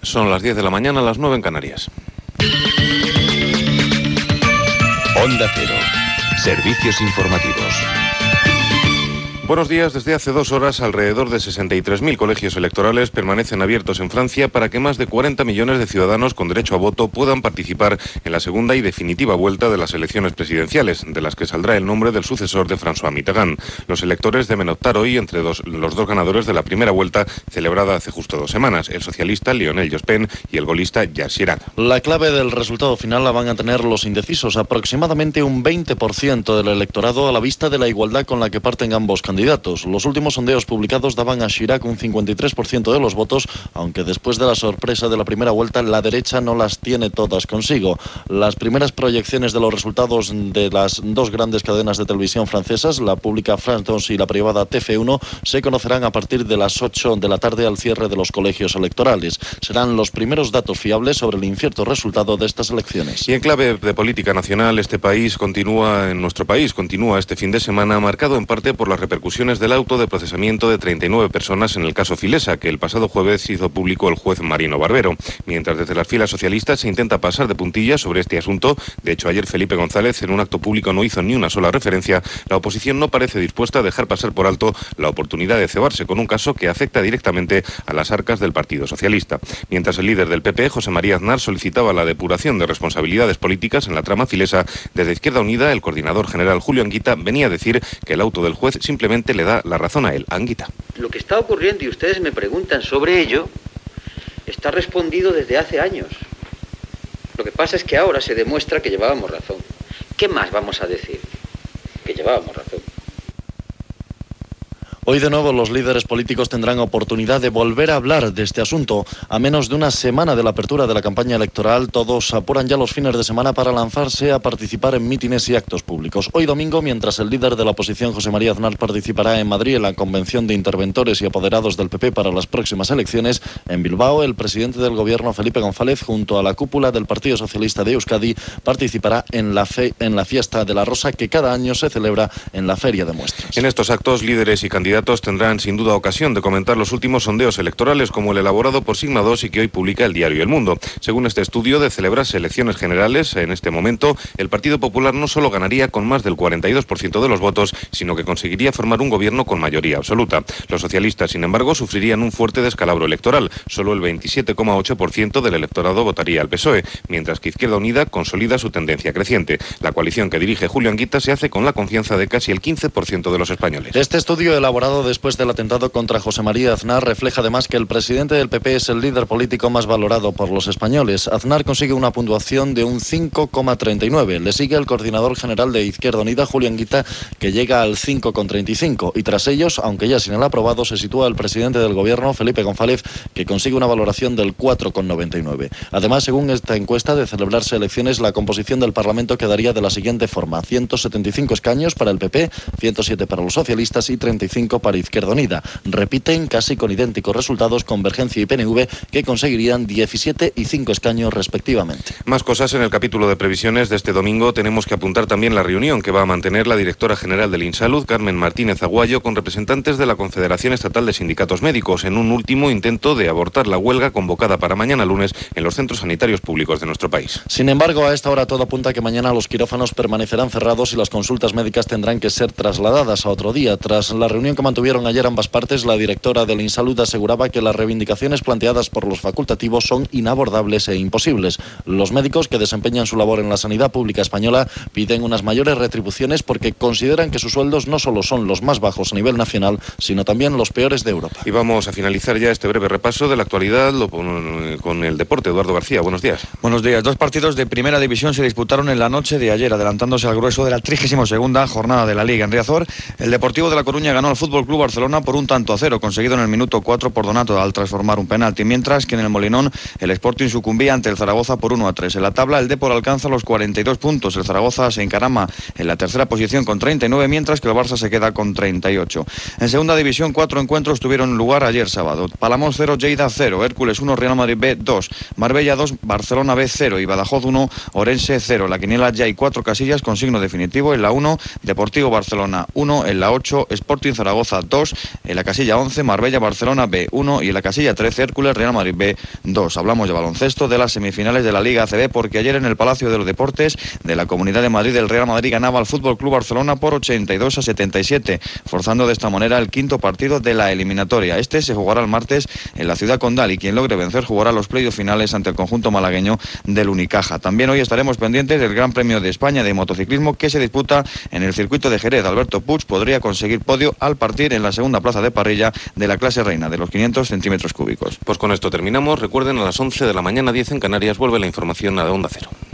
Son las 10 de la mañana, las 9 en Canarias. Onda Cero. Servicios informativos. Buenos días. Desde hace 2 horas, alrededor de 63.000 colegios electorales permanecen abiertos en Francia para que más de 40 millones de ciudadanos con derecho a voto puedan participar en la segunda y definitiva vuelta de las elecciones presidenciales, de las que saldrá el nombre del sucesor de François Mitterrand. Los electores deben optar hoy entre los dos ganadores de la primera vuelta, celebrada hace justo 2 semanas, el socialista Lionel Jospin y el golista Jacques Chirac. La clave del resultado final la van a tener los indecisos, aproximadamente un 20% del electorado, a la vista de la igualdad con la que parten ambos candidatos. Los últimos sondeos publicados daban a Chirac un 53% de los votos, aunque después de la sorpresa de la primera vuelta, la derecha no las tiene todas consigo. Las primeras proyecciones de los resultados de las dos grandes cadenas de televisión francesas, la pública France 2 y la privada TF1, se conocerán a partir de las 8 de la tarde al cierre de los colegios electorales. Serán los primeros datos fiables sobre el incierto resultado de estas elecciones. Y en clave de política nacional, nuestro país continúa este fin de semana marcado en parte por las repercusiones del auto de procesamiento de 39 personas en el caso Filesa, que el pasado jueves hizo público el juez Marino Barbero. Mientras desde las filas socialistas se intenta pasar de puntillas sobre este asunto, de hecho ayer Felipe González en un acto público no hizo ni una sola referencia, la oposición no parece dispuesta a dejar pasar por alto la oportunidad de cebarse con un caso que afecta directamente a las arcas del Partido Socialista. Mientras el líder del PP, José María Aznar, solicitaba la depuración de responsabilidades políticas en la trama Filesa, desde Izquierda Unida el coordinador general Julio Anguita venía a decir que el auto del juez simplemente le da la razón a él. Anguita. Lo que está ocurriendo, y ustedes me preguntan sobre ello, está respondido desde hace años. Lo que pasa es que ahora se demuestra que llevábamos razón. ¿Qué más vamos a decir? Que llevábamos razón. Hoy de nuevo los líderes políticos tendrán oportunidad de volver a hablar de este asunto. A menos de una semana de la apertura de la campaña electoral, todos apuran ya los fines de semana para lanzarse a participar en mítines y actos públicos. Hoy domingo, mientras el líder de la oposición, José María Aznar, participará en Madrid en la convención de interventores y apoderados del PP para las próximas elecciones, en Bilbao el presidente del gobierno, Felipe González, junto a la cúpula del Partido Socialista de Euskadi, participará en la fiesta de la Rosa que cada año se celebra en la Feria de Muestras. En estos actos, líderes y candidatos tendrán sin duda ocasión de comentar los últimos sondeos electorales, como el elaborado por Sigma 2 y que hoy publica el diario El Mundo. Según este estudio, de celebrarse elecciones generales en este momento, el Partido Popular no solo ganaría con más del 42% de los votos, sino que conseguiría formar un gobierno con mayoría absoluta. Los socialistas, sin embargo, sufrirían un fuerte descalabro electoral. Solo el 27,8% del electorado votaría al PSOE, mientras que Izquierda Unida consolida su tendencia creciente. La coalición que dirige Julio Anguita se hace con la confianza de casi el 15% de los españoles. Este estudio elaborado después del atentado contra José María Aznar refleja además que el presidente del PP es el líder político más valorado por los españoles. Aznar consigue una puntuación de un 5,39. Le sigue el coordinador general de Izquierda Unida, Julio Anguita, que llega al 5,35. Y tras ellos, aunque ya sin el aprobado, se sitúa el presidente del gobierno, Felipe González, que consigue una valoración del 4,99. Además, según esta encuesta, de celebrarse elecciones, la composición del Parlamento quedaría de la siguiente forma: 175 escaños para el PP, 107 para los socialistas y 35 para Izquierda Unida. Repiten casi con idénticos resultados Convergencia y PNV, que conseguirían 17 y 5 escaños respectivamente. Más cosas en el capítulo de previsiones de este domingo. Tenemos que apuntar también la reunión que va a mantener la directora general del INSalud, Carmen Martínez Aguayo, con representantes de la Confederación Estatal de Sindicatos Médicos, en un último intento de abortar la huelga convocada para mañana lunes en los centros sanitarios públicos de nuestro país. Sin embargo, a esta hora todo apunta a que mañana los quirófanos permanecerán cerrados y las consultas médicas tendrán que ser trasladadas a otro día. Tras la reunión que mantuvieron ayer ambas partes, la directora del INSalud aseguraba que las reivindicaciones planteadas por los facultativos son inabordables e imposibles. Los médicos que desempeñan su labor en la sanidad pública española piden unas mayores retribuciones porque consideran que sus sueldos no solo son los más bajos a nivel nacional, sino también los peores de Europa. Y vamos a finalizar ya este breve repaso de la actualidad con el deporte. Eduardo García, buenos días. Buenos días. 2 partidos de primera división se disputaron en la noche de ayer, adelantándose al grueso de la 32ª jornada de la Liga. En Riazor, el Deportivo de La Coruña ganó al Fútbol Club Barcelona por 1-0, conseguido en el minuto 4 por Donato al transformar un penalti, mientras que en el Molinón el Sporting sucumbía ante el Zaragoza por 1-3. En la tabla el Depor alcanza los 42 puntos, el Zaragoza se encarama en la tercera posición con 39, mientras que el Barça se queda con 38. En segunda división 4 encuentros tuvieron lugar ayer sábado. Palamos 0, Lleida 0, Hércules 1, Real Madrid B 2, Marbella 2, Barcelona B 0 y Badajoz 1, Orense 0. En la quiniela ya hay 4 casillas con signo definitivo. En la 1, Deportivo Barcelona 1, en la 8, Sporting Zaragoza Zaragoza 2, en la casilla 11 Marbella Barcelona B 1 y en la casilla 13 Hércules Real Madrid B 2. Hablamos de baloncesto, de las semifinales de la Liga ACB, porque ayer en el Palacio de los Deportes de la Comunidad de Madrid el Real Madrid ganaba al Fútbol Club Barcelona por 82-77, forzando de esta manera el quinto partido de la eliminatoria. Este se jugará el martes en la ciudad condal y quien logre vencer jugará los playoffs finales ante el conjunto malagueño del Unicaja. También hoy estaremos pendientes del Gran Premio de España de motociclismo que se disputa en el circuito de Jerez. Alberto Puig podría conseguir podio al partir en la segunda plaza de parrilla de la clase reina de los 500 centímetros cúbicos. Pues con esto terminamos. Recuerden, a las 11 de la mañana, 10 en Canarias, vuelve la información a Onda Cero.